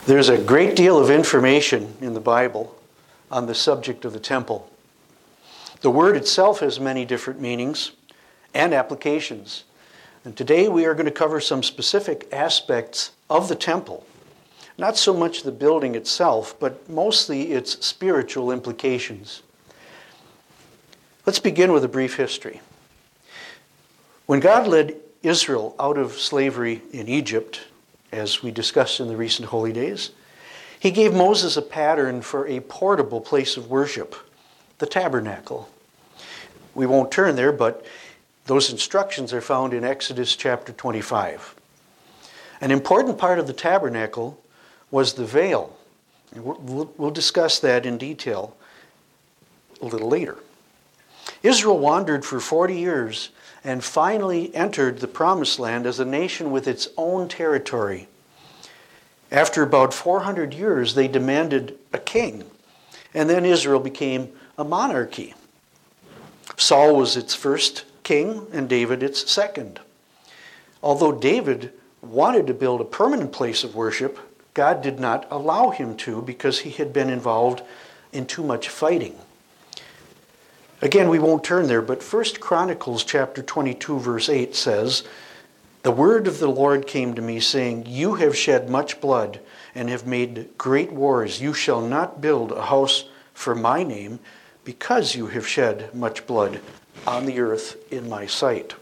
There's a great deal of information in the Bible on the subject of the temple. The word itself has many different meanings and applications. And today we are going to cover some specific aspects of the temple. Not so much the building itself, but mostly its spiritual implications. Let's begin with a brief history. When God led Israel out of slavery in Egypt, as we discussed in the recent Holy Days, He gave Moses a pattern for a portable place of worship, the tabernacle. We won't turn there, but those instructions are found in Exodus chapter 25. An important part of the tabernacle was the veil. And we'll discuss that in detail a little later. Israel wandered for 40 years and finally entered the Promised Land as a nation with its own territory. After about 400 years, they demanded a king, and then Israel became a monarchy. Saul was its first king, and David its second. Although David wanted to build a permanent place of worship, God did not allow him to because he had been involved in too much fighting. Again, we won't turn there, but 1 Chronicles chapter 22, verse 8 says, "The word of the Lord came to me, saying, You have shed much blood and have made great wars. You shall not build a house for my name, because you have shed much blood on the earth in my sight."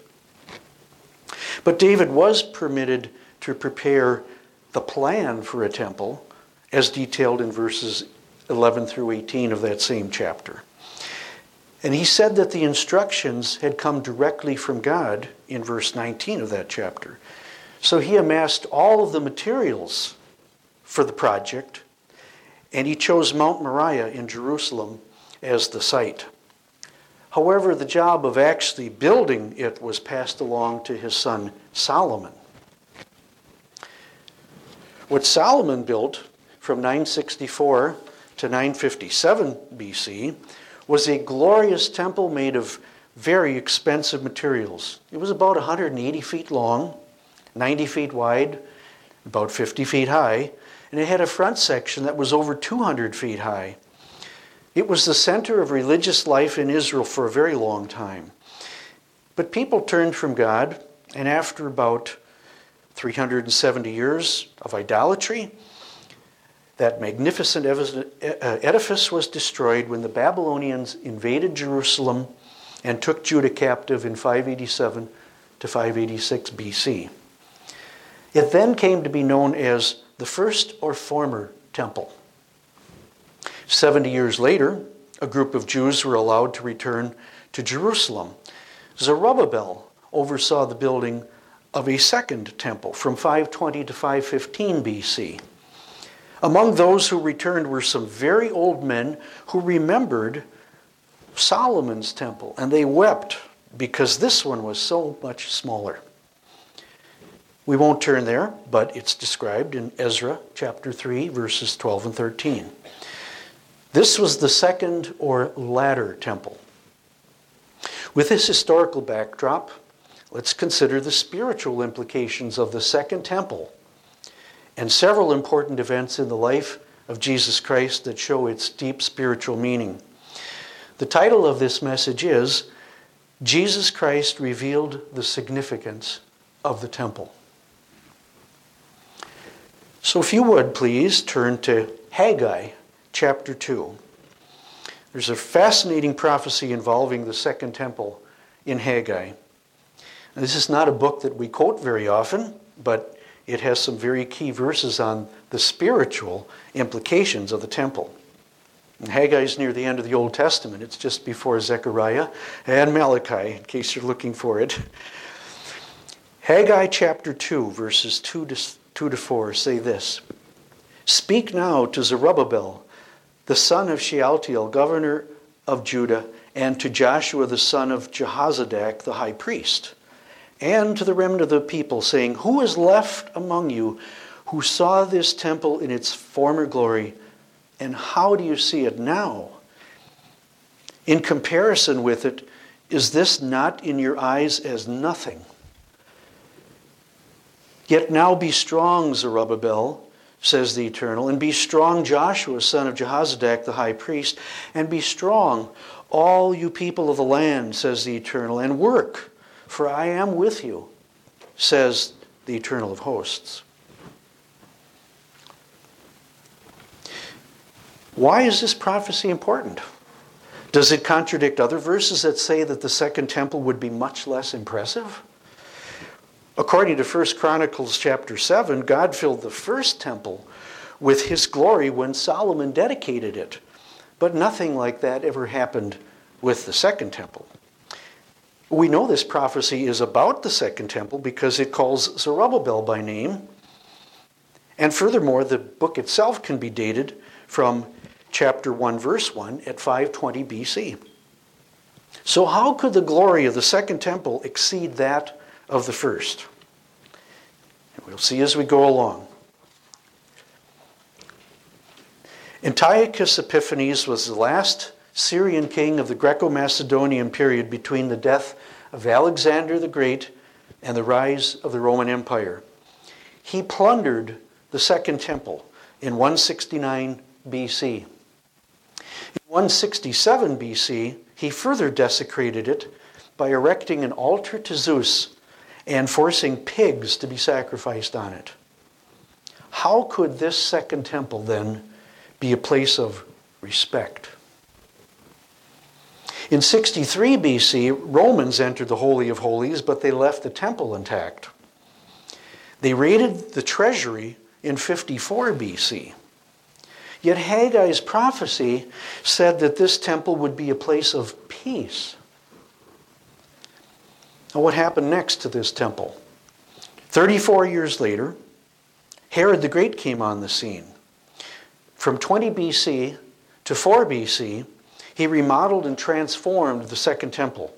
But David was permitted to prepare the plan for a temple, as detailed in verses 11 through 18 of that same chapter. And he said that the instructions had come directly from God in verse 19 of that chapter. So he amassed all of the materials for the project, and he chose Mount Moriah in Jerusalem as the site. However, the job of actually building it was passed along to his son Solomon. What Solomon built from 964 to 957 BC was a glorious temple made of very expensive materials. It was about 180 feet long, 90 feet wide, about 50 feet high, and it had a front section that was over 200 feet high. It was the center of religious life in Israel for a very long time. But people turned from God, and after about 370 years of idolatry, that magnificent edifice was destroyed when the Babylonians invaded Jerusalem and took Judah captive in 587 to 586 BC. It then came to be known as the First or Former Temple. 70 years later, a group of Jews were allowed to return to Jerusalem. Zerubbabel oversaw the building of a second temple from 520 to 515 BC. Among those who returned were some very old men who remembered Solomon's temple, and they wept because this one was so much smaller. We won't turn there, but it's described in Ezra chapter 3, verses 12 and 13. This was the second or latter temple. With this historical backdrop, let's consider the spiritual implications of the second temple and several important events in the life of Jesus Christ that show its deep spiritual meaning. The title of this message is, Jesus Christ Revealed the Significance of the Temple. So if you would please turn to Haggai chapter 2. There's a fascinating prophecy involving the second temple in Haggai. Now, this is not a book that we quote very often, but it has some very key verses on the spiritual implications of the temple. And Haggai is near the end of the Old Testament. It's just before Zechariah and Malachi, in case you're looking for it. Haggai chapter 2, verses 2 to 4 say this. Speak now to Zerubbabel, the son of Shealtiel, governor of Judah, and to Joshua, the son of Jehozadak, the high priest, and to the remnant of the people, saying, Who is left among you who saw this temple in its former glory, and how do you see it now? In comparison with it, is this not in your eyes as nothing? Yet now be strong, Zerubbabel, says the Eternal. And be strong, Joshua, son of Jehozadak, the high priest. And be strong, all you people of the land, says the Eternal. And work, for I am with you, says the Eternal of hosts. Why is this prophecy important? Does it contradict other verses that say that the second temple would be much less impressive? According to 1 Chronicles chapter 7, God filled the first temple with his glory when Solomon dedicated it. But nothing like that ever happened with the second temple. We know this prophecy is about the second temple because it calls Zerubbabel by name. And furthermore, the book itself can be dated from chapter 1, verse 1 at 520 BC. So how could the glory of the second temple exceed that of the first? And we'll see as we go along. Antiochus Epiphanes was the last Syrian king of the Greco-Macedonian period between the death of Alexander the Great and the rise of the Roman Empire. He plundered the second temple in 169 BC. In 167 BC, he further desecrated it by erecting an altar to Zeus and forcing pigs to be sacrificed on it. How could this second temple then be a place of respect? In 63 BC, Romans entered the Holy of Holies, but they left the temple intact. They raided the treasury in 54 BC. Yet Haggai's prophecy said that this temple would be a place of peace. Now, what happened next to this temple? 34 years later, Herod the Great came on the scene. From 20 BC to 4 BC, he remodeled and transformed the second temple.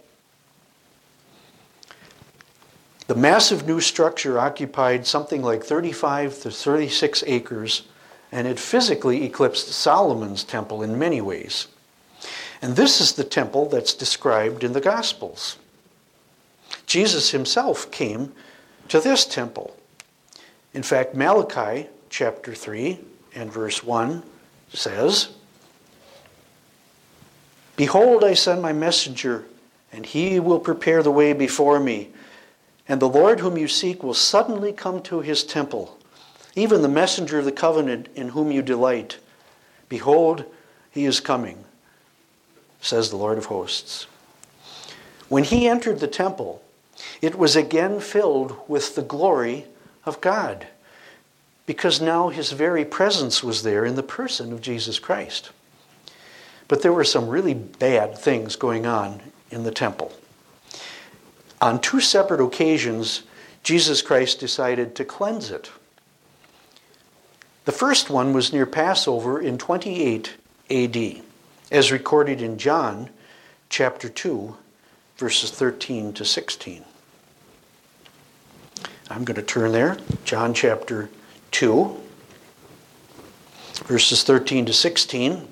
The massive new structure occupied something like 35 to 36 acres, and it physically eclipsed Solomon's temple in many ways. And this is the temple that's described in the Gospels. Jesus himself came to this temple. In fact, Malachi chapter 3 and verse 1 says, "Behold, I send my messenger, and he will prepare the way before me. And the Lord whom you seek will suddenly come to his temple, even the messenger of the covenant in whom you delight. Behold, he is coming, says the Lord of hosts." When he entered the temple, it was again filled with the glory of God, because now his very presence was there in the person of Jesus Christ. But there were some really bad things going on in the temple. On 2 separate occasions, Jesus Christ decided to cleanse it. The first one was near Passover in 28 AD, as recorded in John chapter 2, verses 13 to 16. I'm going to turn there. John chapter 2, verses 13 to 16.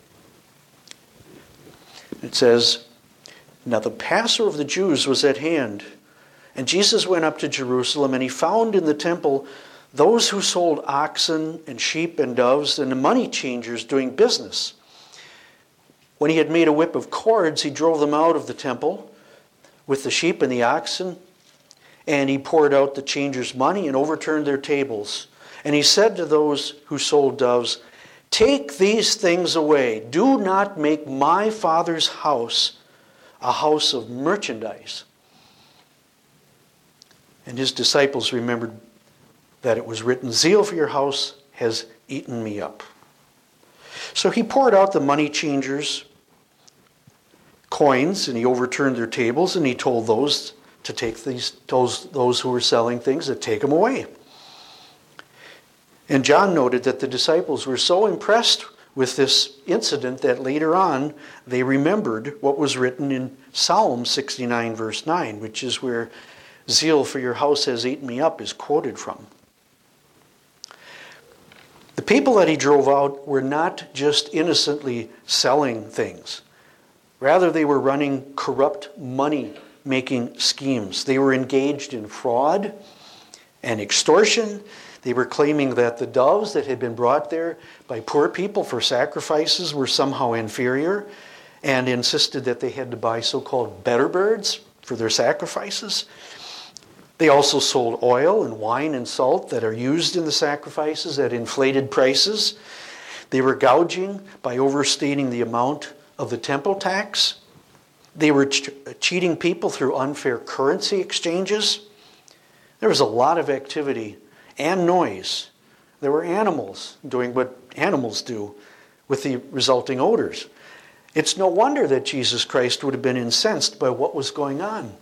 It says, "Now the Passover of the Jews was at hand, and Jesus went up to Jerusalem, and he found in the temple those who sold oxen and sheep and doves and the money changers doing business. When he had made a whip of cords, he drove them out of the temple with the sheep and the oxen, and he poured out the changers' money and overturned their tables. And he said to those who sold doves, 'Take these things away. Do not make my Father's house a house of merchandise.' And his disciples remembered that it was written, 'Zeal for your house has eaten me up.' So he poured out the money changers' coins, and he overturned their tables, and he told those to take those who were selling things to take them away. And John noted that the disciples were so impressed with this incident that later on they remembered what was written in Psalm 69 verse 9, which is where "Zeal for your house has eaten me up" is quoted from. The people that he drove out were not just innocently selling things. Rather, they were running corrupt money-making schemes. They were engaged in fraud and extortion. They were claiming that the doves that had been brought there by poor people for sacrifices were somehow inferior, and insisted that they had to buy so-called better birds for their sacrifices. They also sold oil and wine and salt that are used in the sacrifices at inflated prices. They were gouging by overstating the amount of the temple tax. They were cheating people through unfair currency exchanges. There was a lot of activity and noise. There were animals doing what animals do with the resulting odors. It's no wonder that Jesus Christ would have been incensed by what was going on.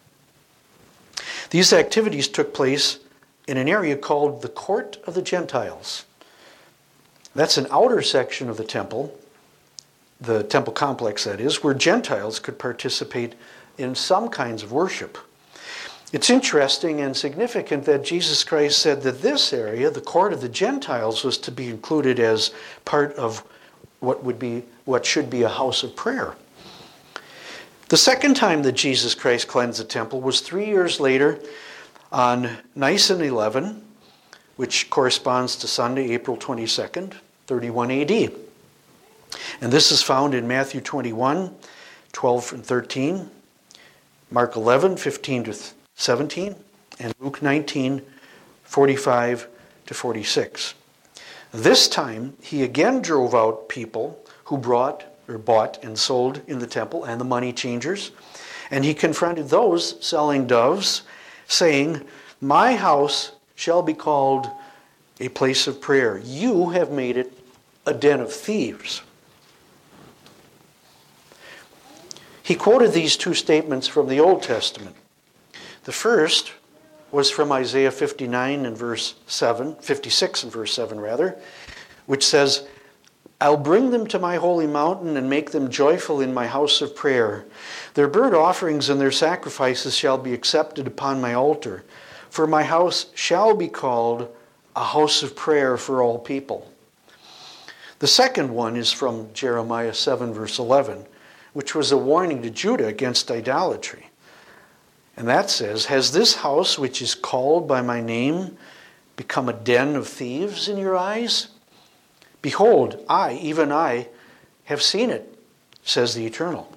These activities took place in an area called the Court of the Gentiles. That's an outer section of the temple complex that is, where Gentiles could participate in some kinds of worship. It's interesting and significant that Jesus Christ said that this area, the Court of the Gentiles, was to be included as part of what should be a house of prayer. The second time that Jesus Christ cleansed the temple was 3 years later on Nisan 11, which corresponds to Sunday, April 22nd, 31 AD. And this is found in Matthew 21, 12 and 13, Mark 11, 15 to 17, and Luke 19, 45 to 46. This time, he again drove out people who bought and sold in the temple and the money changers. And he confronted those selling doves, saying, "My house shall be called a place of prayer. You have made it a den of thieves." He quoted these two statements from the Old Testament. The first was from Isaiah 59 and verse 7, 56 and verse 7 rather, which says, "I'll bring them to my holy mountain and make them joyful in my house of prayer. Their burnt offerings and their sacrifices shall be accepted upon my altar. For my house shall be called a house of prayer for all people." The second one is from Jeremiah 7 verse 11, which was a warning to Judah against idolatry. And that says, "Has this house which is called by my name become a den of thieves in your eyes? Behold, I, even I, have seen it, says the Eternal."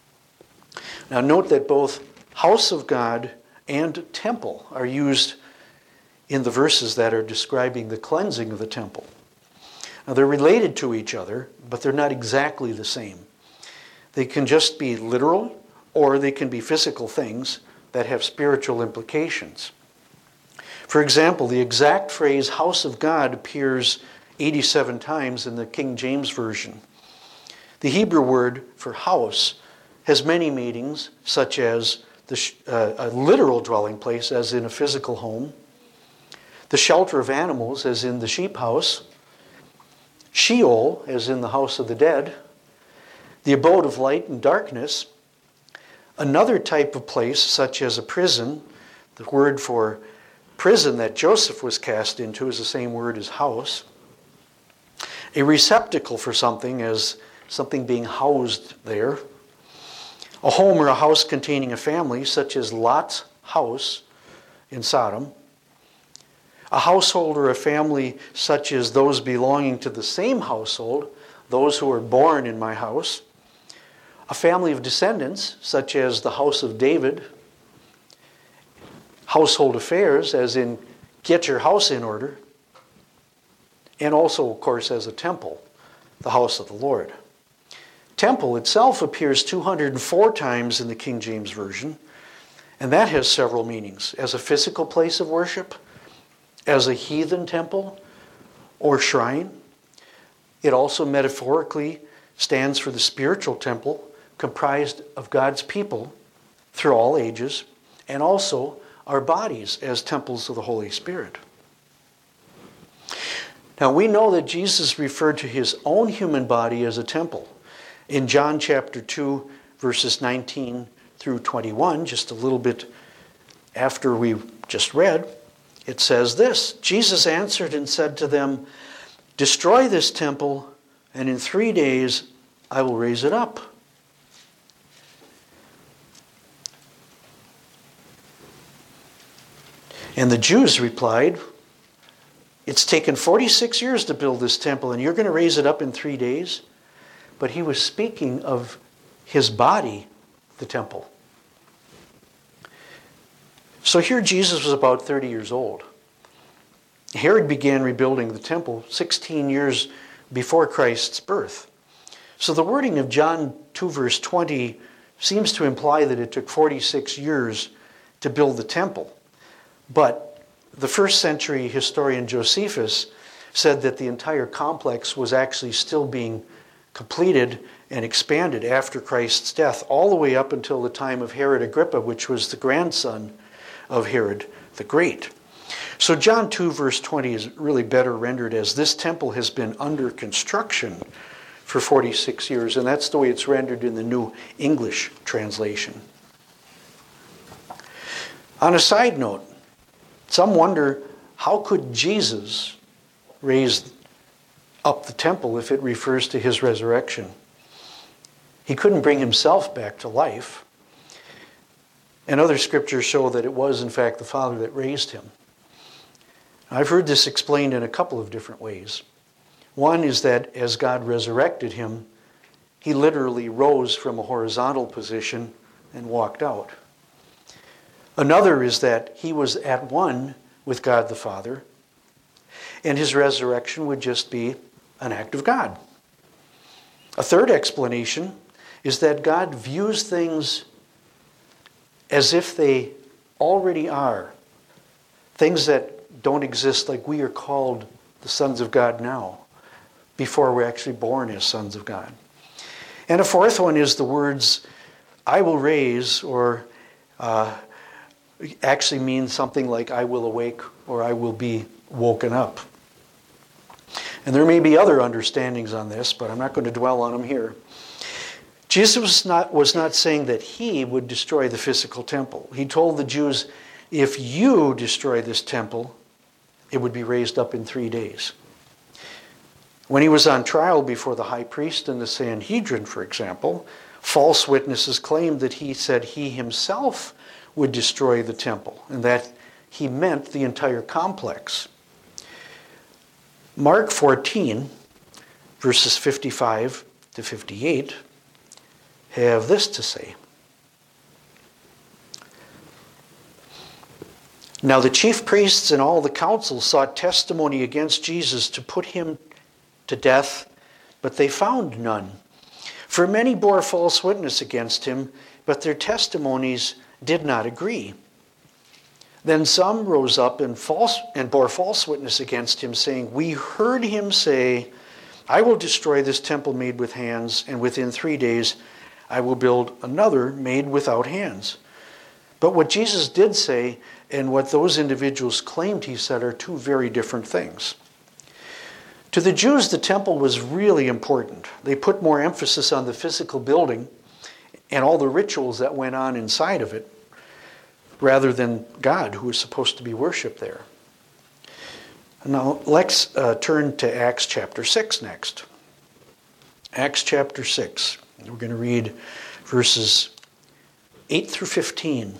Now note that both house of God and temple are used in the verses that are describing the cleansing of the temple. Now they're related to each other, but they're not exactly the same. They can just be literal, or they can be physical things that have spiritual implications. For example, the exact phrase house of God appears 87 times in the King James Version. The Hebrew word for house has many meanings, such as a literal dwelling place, as in a physical home, the shelter of animals, as in the sheep house, Sheol, as in the house of the dead, the abode of light and darkness, another type of place, such as a prison. The word for prison that Joseph was cast into is the same word as house. A receptacle for something, as something being housed there. A home or a house containing a family, such as Lot's house in Sodom. A household or a family such as those belonging to the same household, those who were born in my house. A family of descendants, such as the house of David. Household affairs, as in get your house in order. And also, of course, as a temple, the house of the Lord. Temple itself appears 204 times in the King James Version, and that has several meanings. As a physical place of worship, as a heathen temple or shrine. It also metaphorically stands for the spiritual temple comprised of God's people through all ages, and also our bodies as temples of the Holy Spirit. Now we know that Jesus referred to his own human body as a temple. In John chapter 2, verses 19 through 21, just a little bit after we just read, it says this, "Jesus answered and said to them, 'Destroy this temple, and in 3 days I will raise it up.' And the Jews replied, It's taken 46 years to build this temple, and you're going to raise it up in 3 days? But he was speaking of his body, the temple. So here Jesus was about 30 years old. Herod began rebuilding the temple 16 years before Christ's birth. So the wording of John 2 verse 20 seems to imply that it took 46 years to build the temple. But the first century historian Josephus said that the entire complex was actually still being completed and expanded after Christ's death, all the way up until the time of Herod Agrippa, which was the grandson of Herod the Great. So John 2 verse 20 is really better rendered as this temple has been under construction for 46 years, and that's the way it's rendered in the New English translation. On a side note, some wonder, how could Jesus raise up the temple if it refers to his resurrection? He couldn't bring himself back to life. And other scriptures show that it was, in fact, the Father that raised him. I've heard this explained in a couple of different ways. One is that as God resurrected him, he literally rose from a horizontal position and walked out. Another is that he was at one with God the Father, and his resurrection would just be an act of God. A third explanation is that God views things as if they already are. Things that don't exist, like we are called the sons of God now, before we're actually born as sons of God. And a fourth one is the words, I will raise, or actually means something like I will awake or I will be woken up. And there may be other understandings on this, but I'm not going to dwell on them here. Jesus was not saying that he would destroy the physical temple. He told the Jews, if you destroy this temple, it would be raised up in 3 days. When he was on trial before the high priest and the Sanhedrin, for example, false witnesses claimed that he said he himself would destroy the temple, and that he meant the entire complex. Mark 14, verses 55 to 58, have this to say. Now the chief priests and all the council sought testimony against Jesus to put him to death, but they found none. For many bore false witness against him, but their testimonies did not agree. Then some rose up and bore false witness against him, saying, we heard him say, I will destroy this temple made with hands, and within 3 days I will build another made without hands. But what Jesus did say and what those individuals claimed he said are two very different things. To the Jews, the temple was really important. They put more emphasis on the physical building and all the rituals that went on inside of it, rather than God, who was supposed to be worshipped there. Now, let's turn to Acts chapter 6 next. Acts chapter 6. We're going to read verses 8 through 15.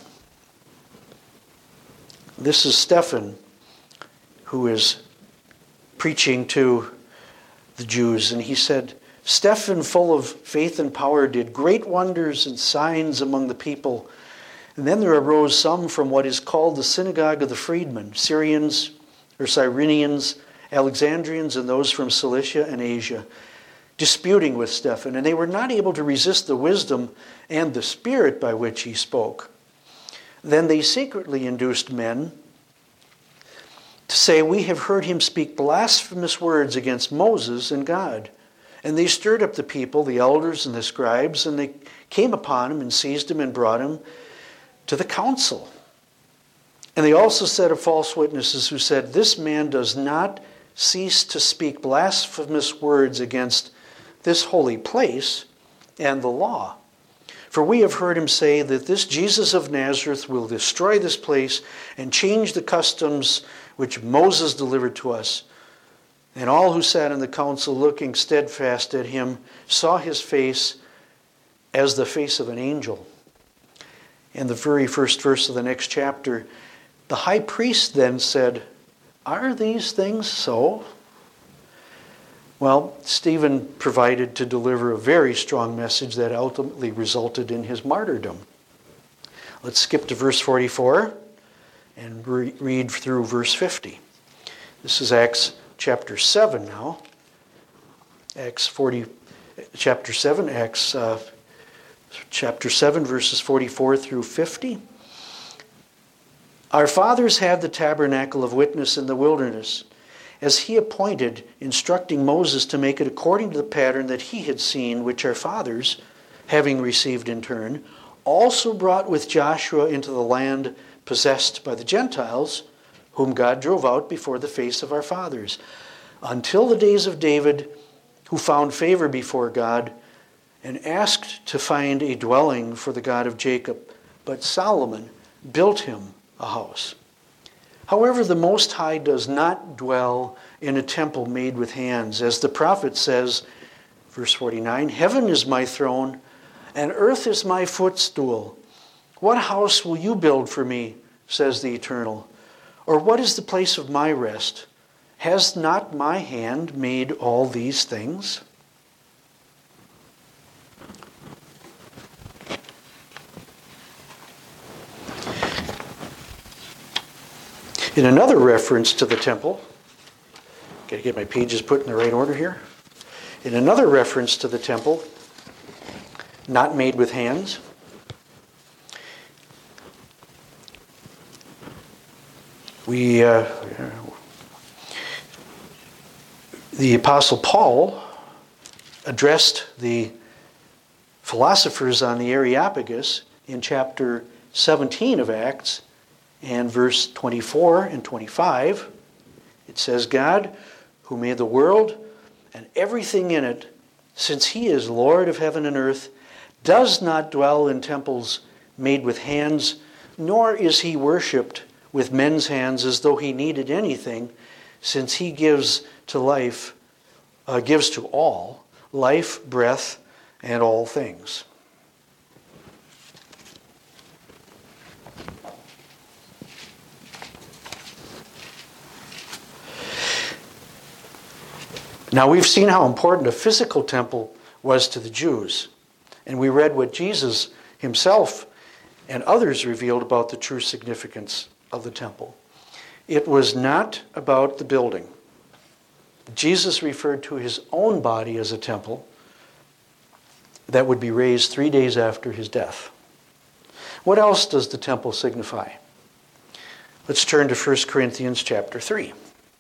This is Stephen, who is preaching to the Jews, and he said, Stephen, full of faith and power, did great wonders and signs among the people. And then there arose some from what is called the synagogue of the freedmen, Syrians or Cyrenians, Alexandrians, and those from Cilicia and Asia, disputing with Stephen. And they were not able to resist the wisdom and the spirit by which he spoke. Then they secretly induced men to say, we have heard him speak blasphemous words against Moses and God. And they stirred up the people, the elders and the scribes, and they came upon him and seized him and brought him to the council. And they also said of false witnesses who said, this man does not cease to speak blasphemous words against this holy place and the law. For we have heard him say that this Jesus of Nazareth will destroy this place and change the customs which Moses delivered to us. And all who sat in the council, looking steadfast at him, saw his face as the face of an angel. In the very first verse of the next chapter, the high priest then said, Are these things so? Well, Stephen provided to deliver a very strong message that ultimately resulted in his martyrdom. Let's skip to verse 44 and read through verse 50. This is Acts chapter 7 now. Chapter 7, verses 44 through 50. Our fathers had the tabernacle of witness in the wilderness, as he appointed, instructing Moses to make it according to the pattern that he had seen, which our fathers, having received in turn, also brought with Joshua into the land possessed by the Gentiles, whom God drove out before the face of our fathers, until the days of David, who found favor before God, and asked to find a dwelling for the God of Jacob. But Solomon built him a house. However, the Most High does not dwell in a temple made with hands. As the prophet says, verse 49, "Heaven is my throne, and earth is my footstool. What house will you build for me, says the Eternal? Or what is the place of my rest? Has not my hand made all these things?" In another reference to the temple, got to get my pages put in the right order here. In another reference to the temple, not made with hands, the Apostle Paul addressed the philosophers on the Areopagus in chapter 17 of Acts, and verse 24 and 25. It says, "God, who made the world and everything in it, since he is Lord of heaven and earth, does not dwell in temples made with hands, nor is he worshipped with men's hands as though he needed anything, since he gives to all life, breath, and all things." Now, we've seen how important a physical temple was to the Jews, and we read what Jesus himself and others revealed about the true significance of the temple. It was not about the building. Jesus referred to his own body as a temple that would be raised 3 days after his death. What else does the temple signify? Let's turn to 1 Corinthians chapter 3.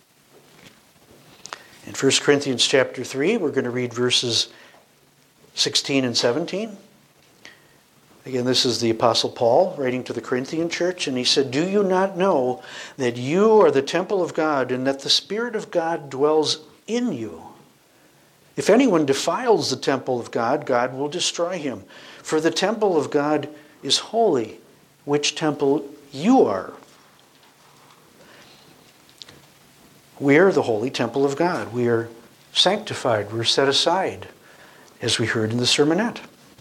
In 1 Corinthians chapter 3, we're going to read verses 16 and 17. Again, this is the Apostle Paul writing to the Corinthian church, and he said, "Do you not know that you are the temple of God, and that the Spirit of God dwells in you? If anyone defiles the temple of God, God will destroy him. For the temple of God is holy, which temple you are." We are the holy temple of God. We are sanctified. We're set aside, as we heard in the sermonette.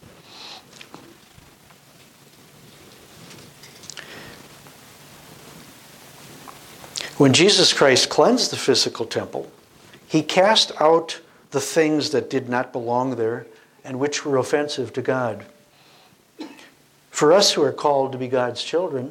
When Jesus Christ cleansed the physical temple, he cast out the things that did not belong there and which were offensive to God. For us who are called to be God's children,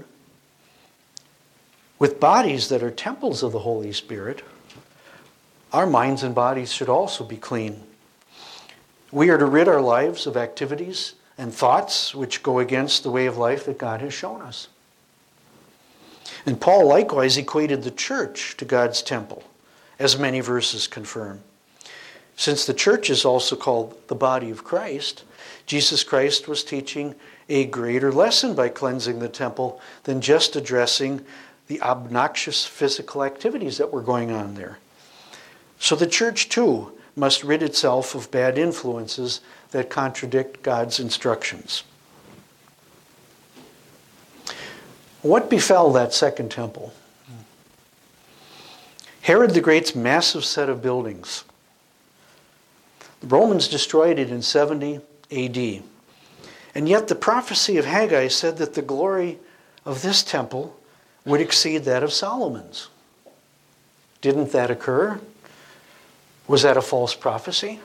with bodies that are temples of the Holy Spirit, our minds and bodies should also be clean. We are to rid our lives of activities and thoughts which go against the way of life that God has shown us. And Paul likewise equated the church to God's temple, as many verses confirm. Since the church is also called the body of Christ, Jesus Christ was teaching a greater lesson by cleansing the temple than just addressing the obnoxious physical activities that were going on there. So the church, too, must rid itself of bad influences that contradict God's instructions. What befell that second temple? Herod the Great's massive set of buildings. The Romans destroyed it in 70 AD. And yet the prophecy of Haggai said that the glory of this temple would exceed that of Solomon's. Didn't that occur? Was that a false prophecy?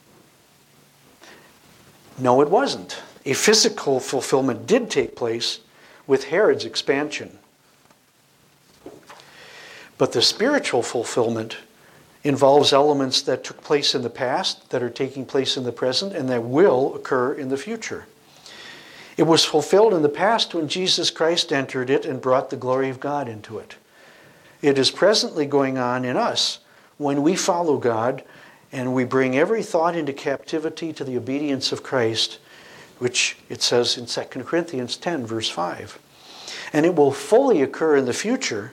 No, it wasn't. A physical fulfillment did take place with Herod's expansion. But the spiritual fulfillment involves elements that took place in the past, that are taking place in the present, and that will occur in the future. It was fulfilled in the past when Jesus Christ entered it and brought the glory of God into it. It is presently going on in us when we follow God and we bring every thought into captivity to the obedience of Christ, which it says in 2 Corinthians 10, verse 5. And it will fully occur in the future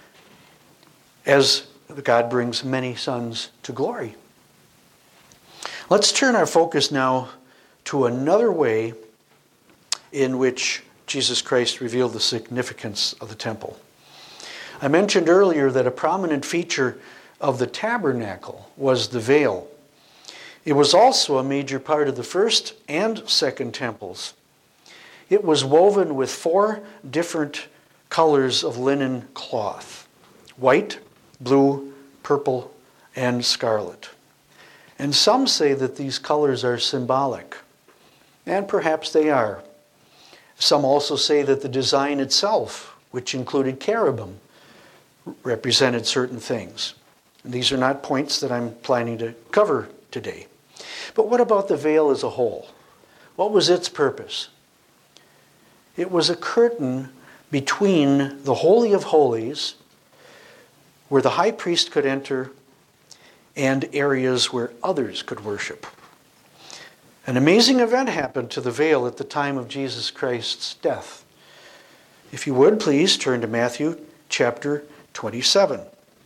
as God brings many sons to glory. Let's turn our focus now to another way in which Jesus Christ revealed the significance of the temple. I mentioned earlier that a prominent feature of the tabernacle was the veil. It was also a major part of the first and second temples. It was woven with 4 different colors of linen cloth: white, blue, purple, and scarlet. And some say that these colors are symbolic, and perhaps they are. Some also say that the design itself, which included cherubim, represented certain things. And these are not points that I'm planning to cover today. But what about the veil as a whole? What was its purpose? It was a curtain between the Holy of Holies, where the high priest could enter, and areas where others could worship. An amazing event happened to the veil at the time of Jesus Christ's death. If you would, please turn to Matthew chapter 27.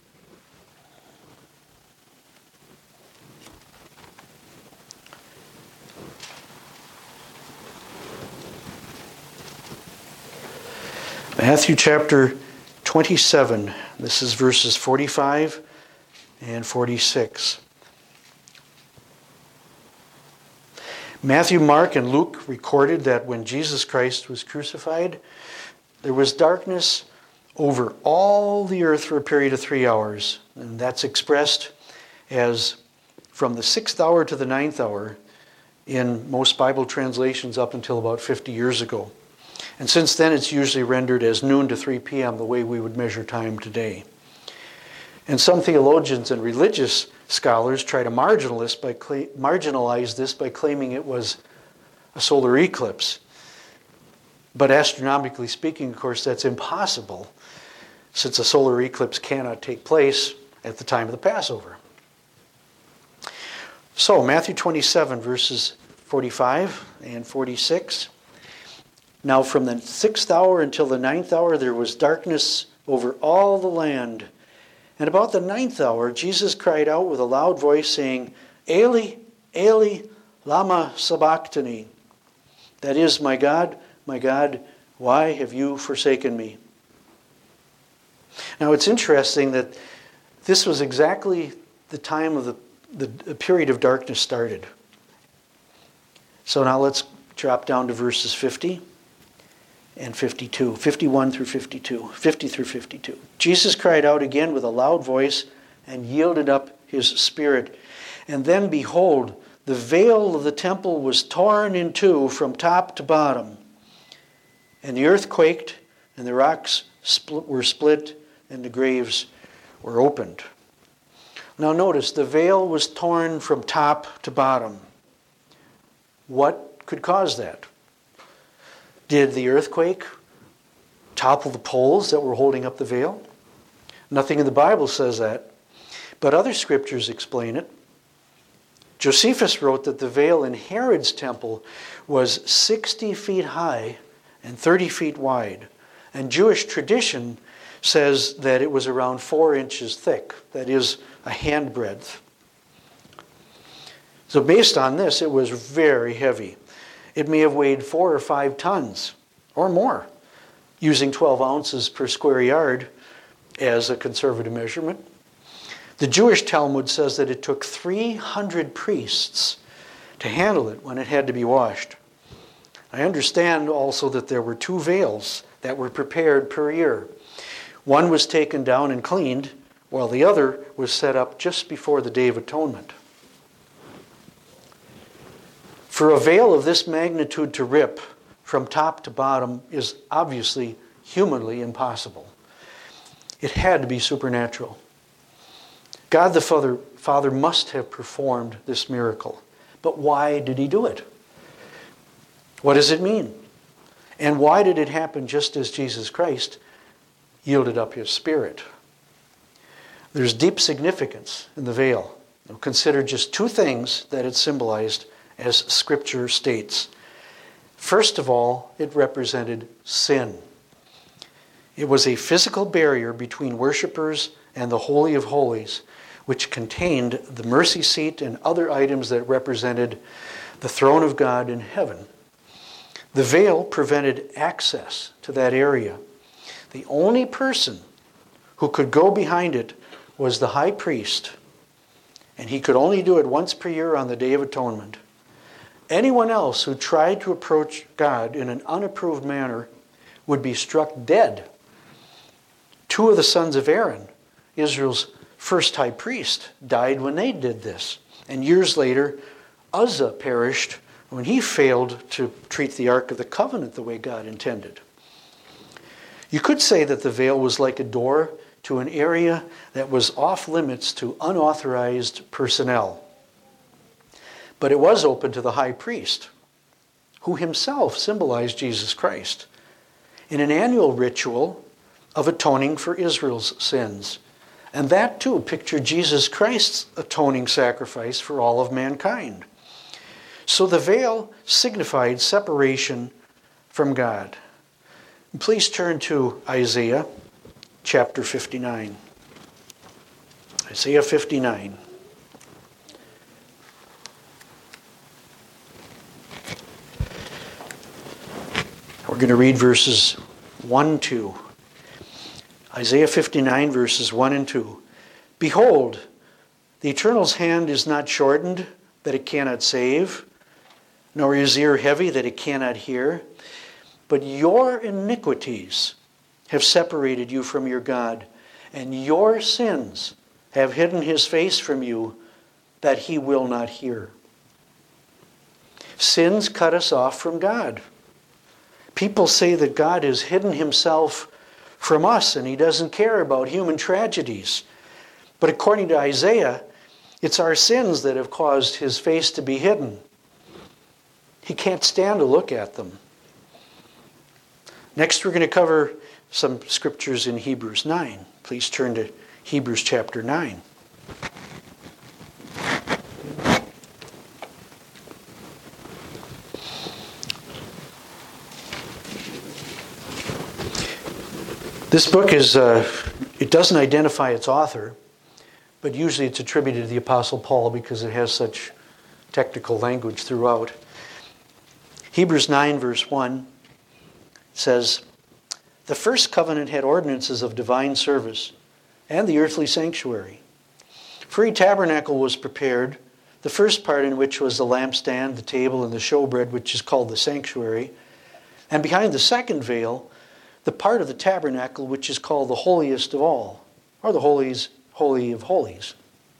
Matthew chapter 27. This is verses 45 and 46. Matthew, Mark, and Luke recorded that when Jesus Christ was crucified, there was darkness over all the earth for a period of 3 hours. And that's expressed as from the 6th hour to the 9th hour in most Bible translations up until about 50 years ago. And since then, it's usually rendered as noon to 3 p.m., the way we would measure time today. And some theologians and religious scholars try to marginalize this by claiming it was a solar eclipse. But astronomically speaking, of course, that's impossible, since a solar eclipse cannot take place at the time of the Passover. So, Matthew 27, verses 45 and 46. Now from the 6th hour until the 9th hour there was darkness over all the land. And about the 9th hour Jesus cried out with a loud voice, saying, Eli, Eli, lama sabachthani. That is, my God, why have you forsaken me? Now it's interesting that this was exactly the time of the period of darkness started. So now let's drop down to verses 50 and 52, 51 through 52, 50 through 52. Jesus cried out again with a loud voice and yielded up his spirit. And then, behold, the veil of the temple was torn in two from top to bottom. And the earth quaked, and the rocks were split, and the graves were opened. Now notice, the veil was torn from top to bottom. What could cause that? Did the earthquake topple the poles that were holding up the veil? Nothing in the Bible says that, but other scriptures explain it. Josephus wrote that the veil in Herod's temple was 60 feet high and 30 feet wide, and Jewish tradition says that it was around 4 inches thick, that is, a handbreadth. So based on this, it was very heavy. It may have weighed 4 or 5 tons or more, using 12 ounces per square yard as a conservative measurement. The Jewish Talmud says that it took 300 priests to handle it when it had to be washed. I understand also that there were 2 veils that were prepared per year. One was taken down and cleaned while the other was set up just before the Day of Atonement. For a veil of this magnitude to rip from top to bottom is obviously humanly impossible. It had to be supernatural. God the Father must have performed this miracle. But why did he do it? What does it mean? And why did it happen just as Jesus Christ yielded up his spirit? There's deep significance in the veil. Now consider just two things that it symbolized as Scripture states. First of all, it represented sin. It was a physical barrier between worshipers and the Holy of Holies, which contained the mercy seat and other items that represented the throne of God in heaven. The veil prevented access to that area. The only person who could go behind it was the high priest, and he could only do it once per year on the Day of Atonement. Anyone else who tried to approach God in an unapproved manner would be struck dead. Two of the sons of Aaron, Israel's first high priest, died when they did this. And years later, Uzzah perished when he failed to treat the Ark of the Covenant the way God intended. You could say that the veil was like a door to an area that was off limits to unauthorized personnel. But it was open to the high priest, who himself symbolized Jesus Christ, in an annual ritual of atoning for Israel's sins. And that too pictured Jesus Christ's atoning sacrifice for all of mankind. So the veil signified separation from God. Please turn to Isaiah chapter 59. Isaiah 59. We're going to read verses 1, 2. Isaiah 59, verses 1 and 2. Behold, the Eternal's hand is not shortened, that it cannot save, nor his ear heavy, that it cannot hear. But your iniquities have separated you from your God, and your sins have hidden his face from you, that he will not hear. Sins cut us off from God. People say that God has hidden himself from us and he doesn't care about human tragedies. But according to Isaiah, it's our sins that have caused his face to be hidden. He can't stand to look at them. Next, we're going to cover some scriptures in Hebrews 9. Please turn to Hebrews chapter 9. This book it doesn't identify its author, but usually it's attributed to the Apostle Paul because it has such technical language throughout. Hebrews 9 verse 1 says, the first covenant had ordinances of divine service and the earthly sanctuary. For a tabernacle was prepared, the first part in which was the lampstand, the table, and the showbread, which is called the sanctuary. And behind the second veil, the part of the tabernacle which is called the holiest of all, or the Holy of Holies.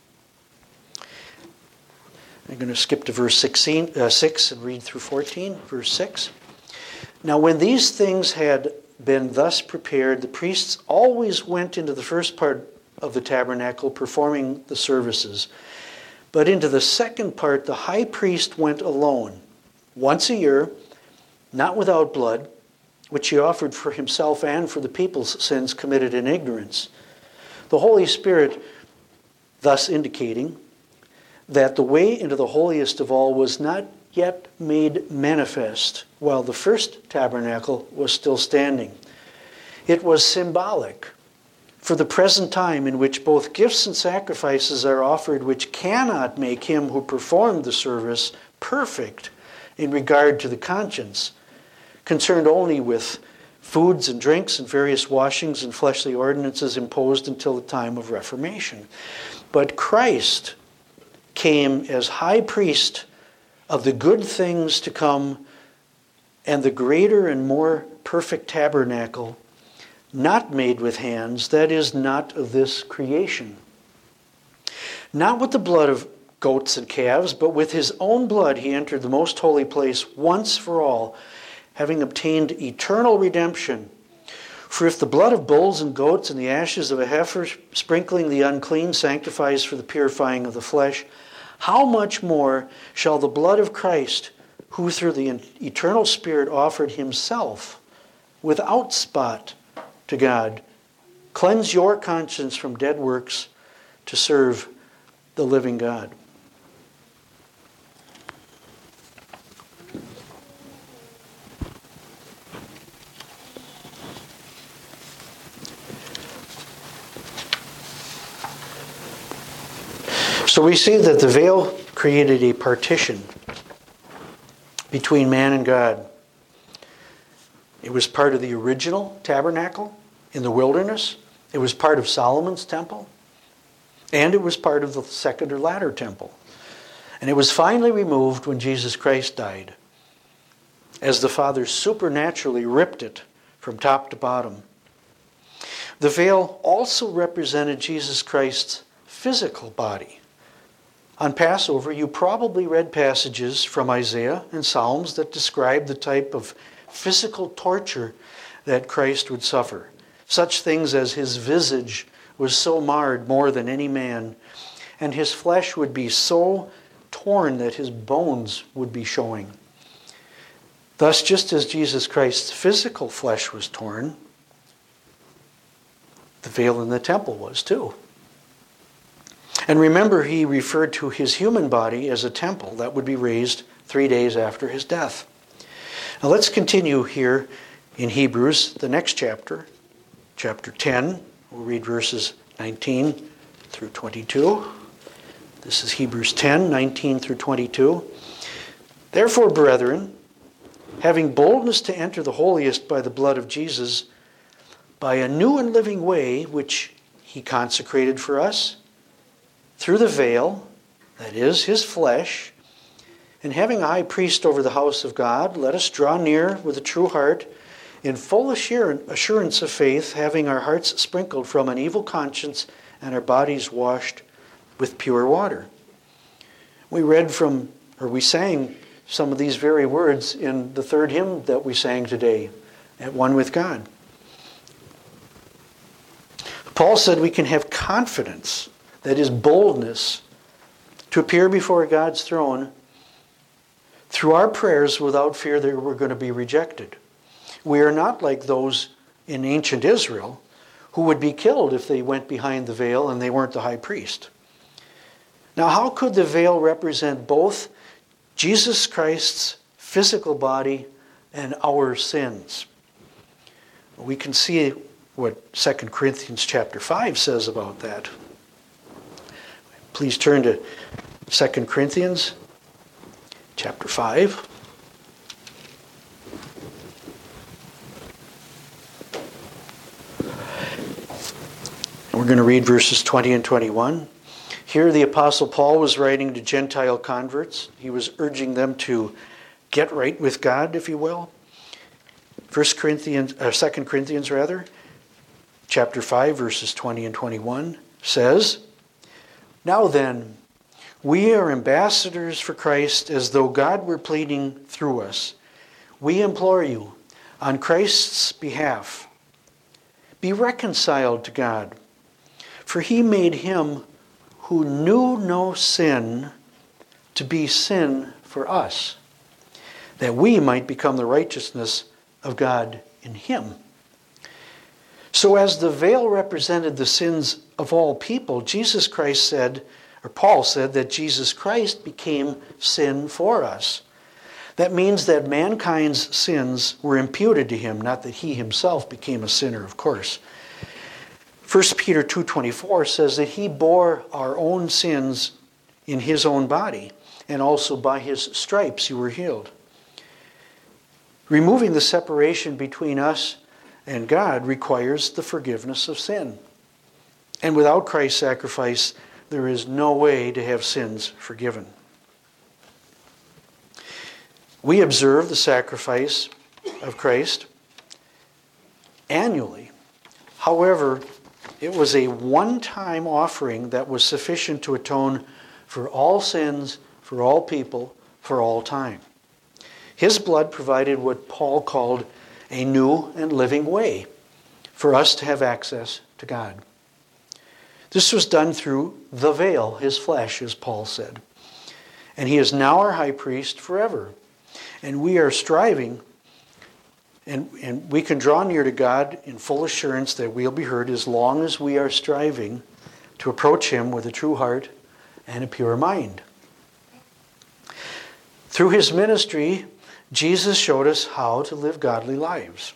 I'm going to skip to verse 6 and read through 14. Verse 6. Now when these things had been thus prepared, the priests always went into the first part of the tabernacle performing the services. But into the second part the high priest went alone, once a year, not without blood, which he offered for himself and for the people's sins committed in ignorance. The Holy Spirit thus indicating that the way into the holiest of all was not yet made manifest while the first tabernacle was still standing. It was symbolic for the present time in which both gifts and sacrifices are offered which cannot make him who performed the service perfect in regard to the conscience, concerned only with foods and drinks and various washings and fleshly ordinances imposed until the time of Reformation. But Christ came as high priest of the good things to come and the greater and more perfect tabernacle not made with hands, that is, not of this creation. Not with the blood of goats and calves, but with his own blood he entered the most holy place once for all, having obtained eternal redemption. For if the blood of bulls and goats and the ashes of a heifer sprinkling the unclean sanctifies for the purifying of the flesh, how much more shall the blood of Christ, who through the eternal Spirit offered himself without spot to God, cleanse your conscience from dead works to serve the living God. So we see that the veil created a partition between man and God. It was part of the original tabernacle in the wilderness. It was part of Solomon's temple. And it was part of the second or latter temple. And it was finally removed when Jesus Christ died, as the Father supernaturally ripped it from top to bottom. The veil also represented Jesus Christ's physical body. On Passover, you probably read passages from Isaiah and Psalms that describe the type of physical torture that Christ would suffer. Such things as his visage was so marred more than any man, and his flesh would be so torn that his bones would be showing. Thus, just as Jesus Christ's physical flesh was torn, the veil in the temple was too. And remember, he referred to his human body as a temple that would be raised 3 days after his death. Now let's continue here in Hebrews, the next chapter, chapter 10. We'll read verses 19 through 22. This is Hebrews 10, 19 through 22. Therefore, brethren, having boldness to enter the holiest by the blood of Jesus, by a new and living way which he consecrated for us, through the veil, that is, his flesh, and having a high priest over the house of God, let us draw near with a true heart, in full assurance of faith, having our hearts sprinkled from an evil conscience and our bodies washed with pure water. We sang some of these very words in the third hymn that we sang today, At One with God. Paul said we can have confidence, that is boldness, to appear before God's throne through our prayers without fear that we're going to be rejected. We are not like those in ancient Israel who would be killed if they went behind the veil and they weren't the high priest. Now, how could the veil represent both Jesus Christ's physical body and our sins? We can see what 2 Corinthians chapter 5 says about that. Please turn to 2 Corinthians chapter 5. We're going to read verses 20 and 21. Here the Apostle Paul was writing to Gentile converts. He was urging them to get right with God, if you will. 2 Corinthians, chapter 5, verses 20 and 21 says, Now then, we are ambassadors for Christ, as though God were pleading through us. We implore you, on Christ's behalf, be reconciled to God. For he made him who knew no sin to be sin for us, that we might become the righteousness of God in him. So as the veil represented the sins of all people, Paul said that Jesus Christ became sin for us. That means that mankind's sins were imputed to him, not that he himself became a sinner, of course. 1 Peter 2:24 says that he bore our own sins in his own body, and also by his stripes you were healed. Removing the separation between us and God requires the forgiveness of sin. And without Christ's sacrifice, there is no way to have sins forgiven. We observe the sacrifice of Christ annually However, it was a one-time offering that was sufficient to atone for all sins, for all people, for all time. His blood provided what Paul called a new and living way for us to have access to God. This was done through the veil, his flesh, as Paul said. And he is now our high priest forever. And we are striving, and we can draw near to God in full assurance that we'll be heard as long as we are striving to approach him with a true heart and a pure mind. Through his ministry, Jesus showed us how to live godly lives.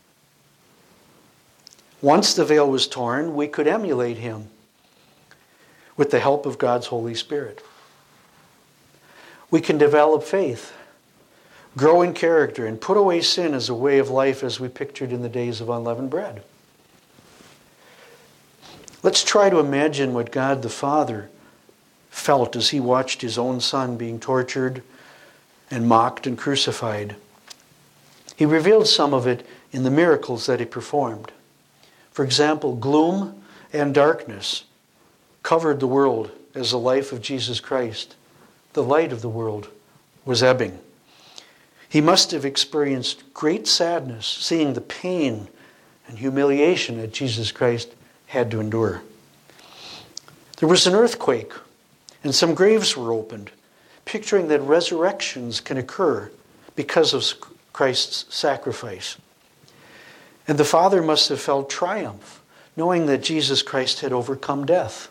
Once the veil was torn, we could emulate him with the help of God's Holy Spirit. We can develop faith, grow in character, and put away sin as a way of life as we pictured in the days of unleavened bread. Let's try to imagine what God the Father felt as he watched his own Son being tortured and mocked and crucified. He revealed some of it in the miracles that he performed. For example, gloom and darkness covered the world as the life of Jesus Christ. The light of the world was ebbing. He must have experienced great sadness seeing the pain and humiliation that Jesus Christ had to endure. There was an earthquake, and some graves were opened, picturing that resurrections can occur because of Christ's sacrifice. And the Father must have felt triumph, knowing that Jesus Christ had overcome death.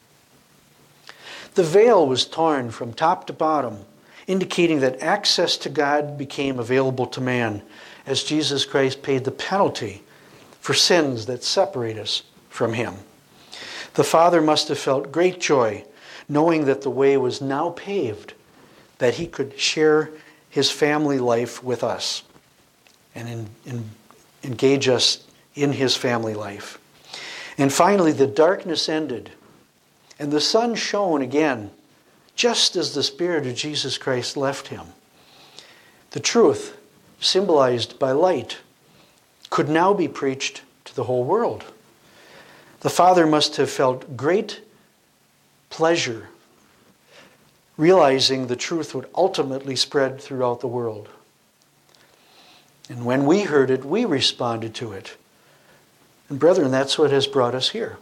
The veil was torn from top to bottom, indicating that access to God became available to man as Jesus Christ paid the penalty for sins that separate us from him. The Father must have felt great joy, knowing that the way was now paved, that he could share his family life with us and engage us in his family life. And finally, the darkness ended, and the sun shone again, just as the Spirit of Jesus Christ left him. The truth, symbolized by light, could now be preached to the whole world. The Father must have felt great pleasure, realizing the truth would ultimately spread throughout the world. And when we heard it, we responded to it. And brethren, that's what has brought us here.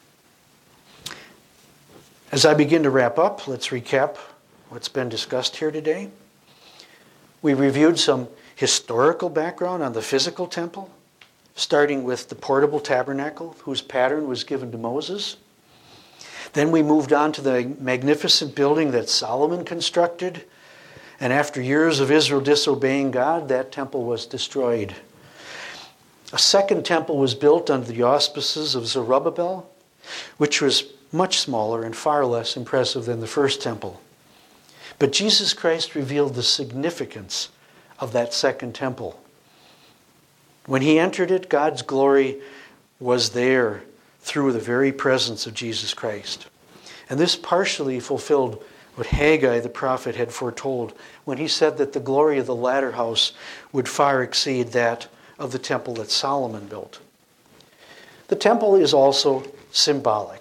As I begin to wrap up, let's recap what's been discussed here today. We reviewed some historical background on the physical temple, starting with the portable tabernacle, whose pattern was given to Moses. Then we moved on to the magnificent building that Solomon constructed. And after years of Israel disobeying God, that temple was destroyed. A second temple was built under the auspices of Zerubbabel, which was much smaller and far less impressive than the first temple. But Jesus Christ revealed the significance of that second temple. When he entered it, God's glory was there through the very presence of Jesus Christ. And this partially fulfilled what Haggai the prophet had foretold when he said that the glory of the latter house would far exceed that of the temple that Solomon built. The temple is also symbolic.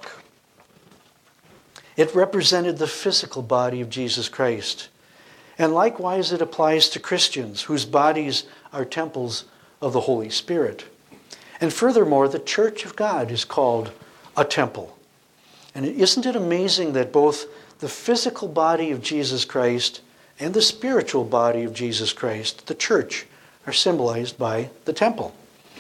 It represented the physical body of Jesus Christ. And likewise, it applies to Christians whose bodies are temples of the Holy Spirit. And furthermore, the church of God is called a temple. And isn't it amazing that both the physical body of Jesus Christ and the spiritual body of Jesus Christ, the church, are symbolized by the temple?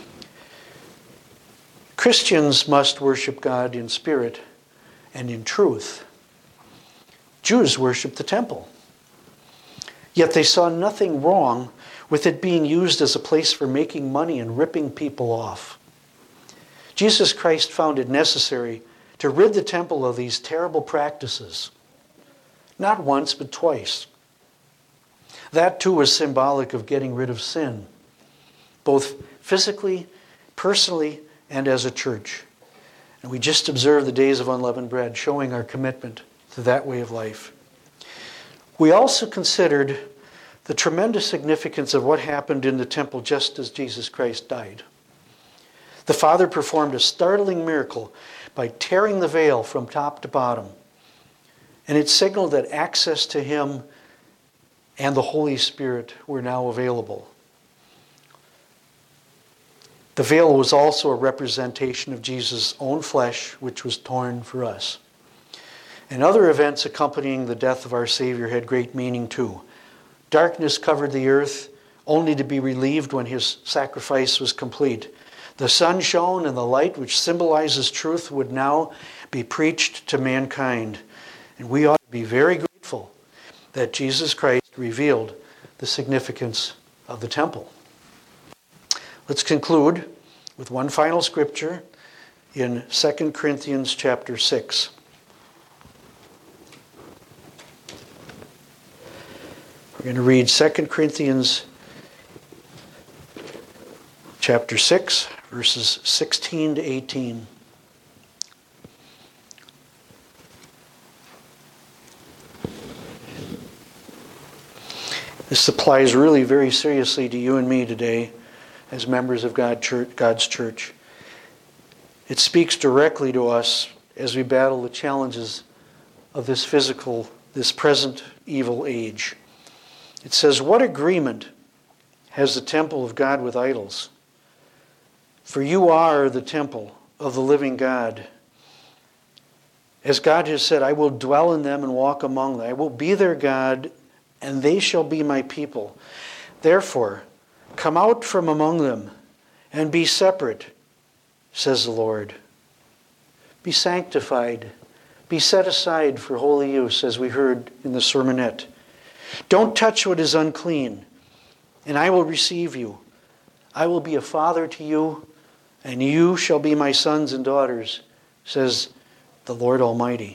Christians must worship God in spirit and in truth. Jews worshiped the temple. Yet they saw nothing wrong with it being used as a place for making money and ripping people off. Jesus Christ found it necessary to rid the temple of these terrible practices. Not once, but twice. That too was symbolic of getting rid of sin, both physically, personally, and as a church. And we just observed the days of unleavened bread, showing our commitment to that way of life. We also considered the tremendous significance of what happened in the temple just as Jesus Christ died. The Father performed a startling miracle by tearing the veil from top to bottom. And it signaled that access to Him and the Holy Spirit were now available. The veil was also a representation of Jesus' own flesh, which was torn for us. And other events accompanying the death of our Savior had great meaning too. Darkness covered the earth, only to be relieved when His sacrifice was complete. The sun shone, and the light, which symbolizes truth, would now be preached to mankind. And we ought to be very grateful that Jesus Christ revealed the significance of the temple. Let's conclude with one final scripture in 2 Corinthians chapter 6. We're going to read 2 Corinthians chapter 6, verses 16 to 18. This applies really very seriously to you and me today as members of God's church. It speaks directly to us as we battle the challenges of this present evil age. It says, "What agreement has the temple of God with idols? For you are the temple of the living God. As God has said, I will dwell in them and walk among them. I will be their God, and they shall be my people. Therefore, come out from among them and be separate, says the Lord. Be sanctified. Be set aside for holy use, as we heard in the sermonette. Don't touch what is unclean, and I will receive you. I will be a father to you, and you shall be my sons and daughters, says the Lord Almighty."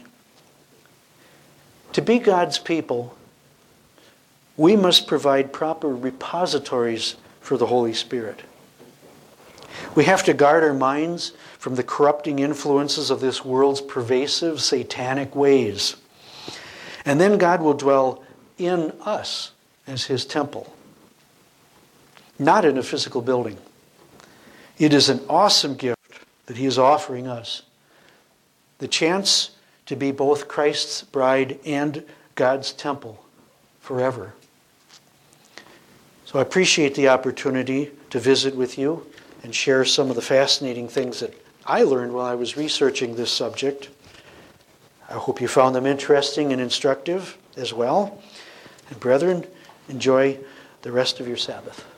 To be God's people, we must provide proper repositories for the Holy Spirit. We have to guard our minds from the corrupting influences of this world's pervasive satanic ways. And then God will dwell in us as His temple, not in a physical building. It is an awesome gift that He is offering us. The chance to be both Christ's bride and God's temple forever. So I appreciate the opportunity to visit with you and share some of the fascinating things that I learned while I was researching this subject. I hope you found them interesting and instructive as well. And brethren, enjoy the rest of your Sabbath.